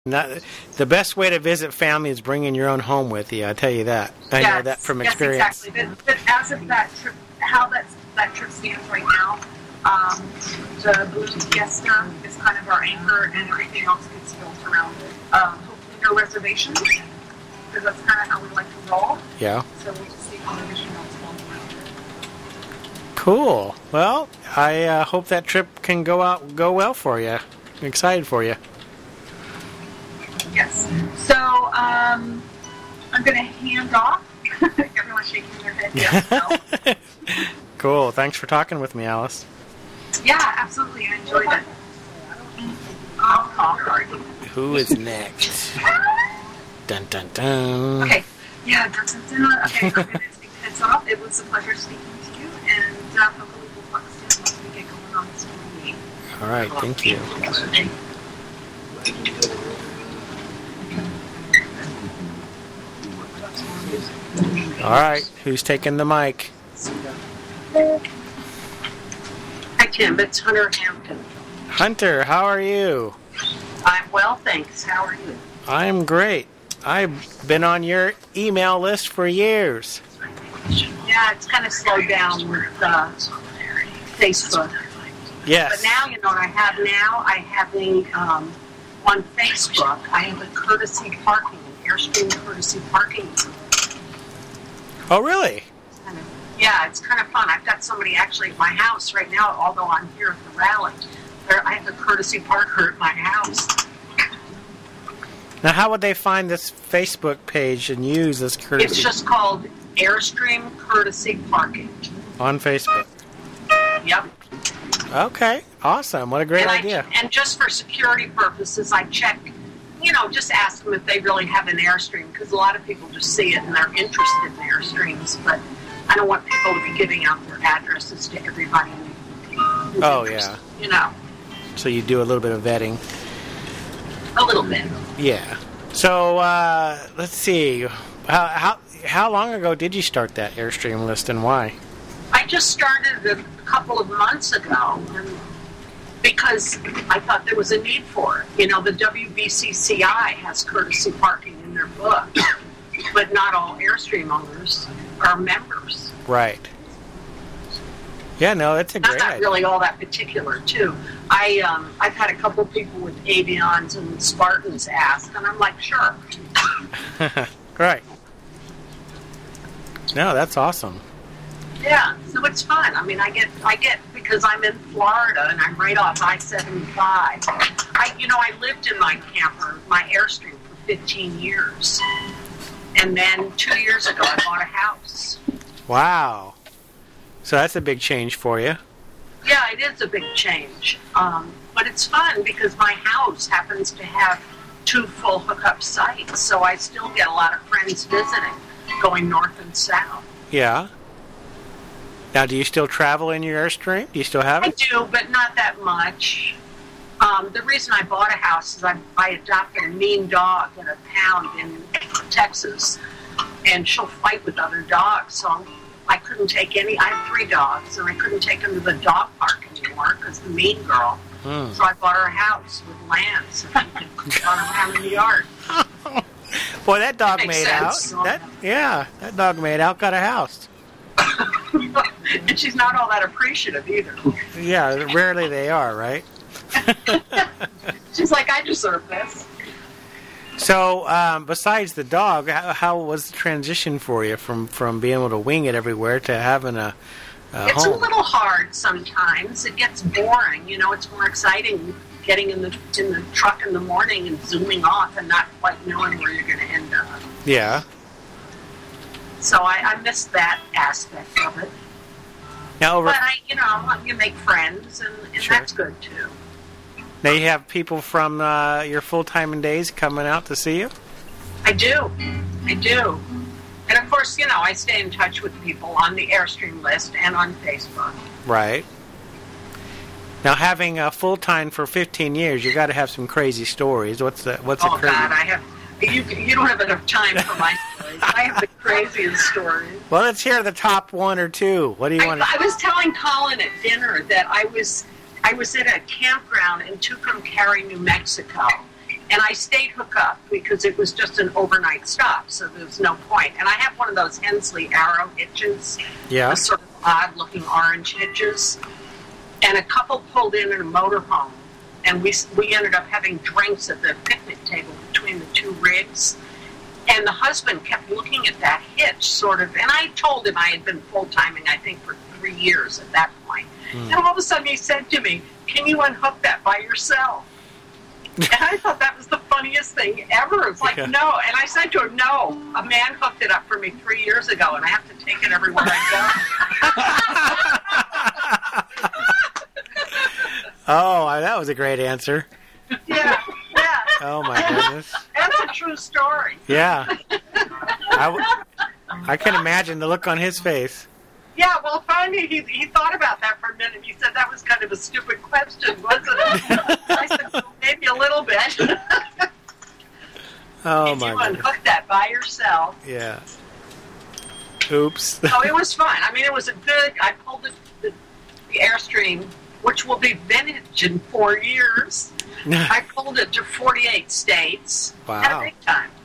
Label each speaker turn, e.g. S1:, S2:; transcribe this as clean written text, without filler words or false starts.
S1: The best way to visit family is bringing your own home with you. I tell you that. I know that from experience.
S2: Yes, exactly. But as of that trip, how that trip stands right now, the Blue Fiesta is kind of our anchor, and everything else gets built around it. Hopefully, no reservations, because that's kind of how we like to roll.
S1: Yeah.
S2: So we'll just see how everything else goes around it.
S1: Cool. Well, I hope that trip can go well for you. I'm excited for you.
S2: Yes. So I'm going to hand off. Everyone's shaking their head. Yes, no.
S1: Cool. Thanks for talking with me, Alice.
S2: Yeah, absolutely. I enjoyed it.
S1: Who is next? Dun dun dun.
S2: Okay. Yeah. Dun, dun, dun. Okay. I'm going to take heads off. It was a pleasure speaking to you, and hopefully we'll talk soon once we get going on this meeting.
S1: All right. Thank you. All right, who's taking the mic?
S3: Hi, Tim. It's Hunter Hampton.
S1: Hunter, how are you?
S3: I'm well, thanks. How are you?
S1: I'm great. I've been on your email list for years.
S3: Yeah, it's kind of slowed down with Facebook.
S1: Yes.
S3: But now, you know what I have now? I have on Facebook, I have a courtesy parking, an Airstream courtesy parking group.
S1: Oh, really?
S3: Yeah, it's kind of fun. I've got somebody actually at my house right now, although I'm here at the rally. I have a courtesy parker at my house.
S1: Now, how would they find this Facebook page and use this courtesy?
S3: It's just called Airstream Courtesy Parking.
S1: On Facebook?
S3: Yep.
S1: Okay, awesome. What a great idea.
S3: And just for security purposes, I check, just ask them if they really have an Airstream, because a lot of people just see it and they're interested in Airstreams, but I don't want people to be giving out their addresses to everybody.
S1: Oh, yeah. So you do a little bit of vetting.
S3: A little bit.
S1: Yeah. So, let's see. How long ago did you start that Airstream list, and why?
S3: I just started a couple of months ago, because I thought there was a need for it. The WBCCI has courtesy parking in their book, but not all Airstream owners are members.
S1: Right. Yeah, no, that's a great idea.
S3: I'm not really all that particular, too. I've had a couple people with Avions and Spartans ask, and I'm like, sure.
S1: Right. No, that's awesome.
S3: Yeah, so it's fun. I mean, I get because I'm in Florida and I'm right off I-75. I lived in my camper, my Airstream, for 15 years, and then 2 years ago I bought a house.
S1: Wow. So that's a big change for you.
S3: Yeah, it is a big change, but it's fun because my house happens to have 2 full hookup sites, so I still get a lot of friends visiting, going north and south.
S1: Yeah. Now, do you still travel in your Airstream? Do you still have it?
S3: I do, but not that much. The reason I bought a house is I adopted a mean dog at a pound in Texas, and she'll fight with other dogs, so I couldn't take I have 3 dogs, and I couldn't take them to the dog park anymore because the mean girl. So I bought her a house with land so she could run around in the yard.
S1: Boy, that dog made
S3: sense.
S1: out. That dog made out, got a house.
S3: And she's not all that appreciative either.
S1: Yeah, rarely they are, right?
S3: She's like, I deserve this.
S1: So, besides the dog, how was the transition for you from being able to wing it everywhere to having a
S3: It's
S1: home?
S3: a little hard sometimes. It gets boring. It's more exciting getting in the truck in the morning and zooming off and not quite knowing where you're going to end up.
S1: Yeah.
S3: So I miss that aspect of it.
S1: Now,
S3: but you make friends, and
S1: Sure.
S3: that's good too.
S1: Now you have people from your full-time days coming out to see you?
S3: I do. And of course, I stay in touch with people on the Airstream list and on Facebook.
S1: Right. Now, having a full-time for 15 years, you got to have some crazy stories. What's
S3: Oh,
S1: crazy?
S3: God, I have... You don't have enough time for my stories. I have the craziest stories.
S1: Well, let's hear the top 1 or 2. What do you want to...
S3: I was telling Colin at dinner that I was at a campground in Tucumcari, New Mexico, And I stayed hook up because it was just an overnight stop, so there was no point. And I have one of those Hensley Arrow hitches,
S1: Yeah.
S3: the sort of odd-looking orange hitches. And a couple pulled in a motorhome, and we ended up having drinks at the picnic table between the two rigs. And the husband kept looking at that hitch, sort of, and I told him I had been full-timing, I think, for 3 years at that point. And all of a sudden he said to me, "Can you unhook that by yourself?" And I thought that was the funniest thing ever. It's like,
S1: Yeah.
S3: no. And I said to him, "No, a man hooked it up for me 3 years ago, and I have to take it everywhere I go."
S1: Oh, that was a great answer.
S3: Yeah.
S1: Oh, my goodness.
S3: That's a true story.
S1: Yeah. I can imagine the look on his face.
S3: Yeah, well, finally he thought about that for a minute. He said that was kind of a stupid question, wasn't it? I said, well, maybe a little bit.
S1: Oh,
S3: If
S1: my
S3: you
S1: goodness.
S3: unhook that by yourself.
S1: Yeah. Oops.
S3: Oh, it was fun. I mean, it was a good. I pulled the Airstream, which will be vintage in 4 years. I pulled it to 48 states.
S1: Wow.
S3: Had a big time.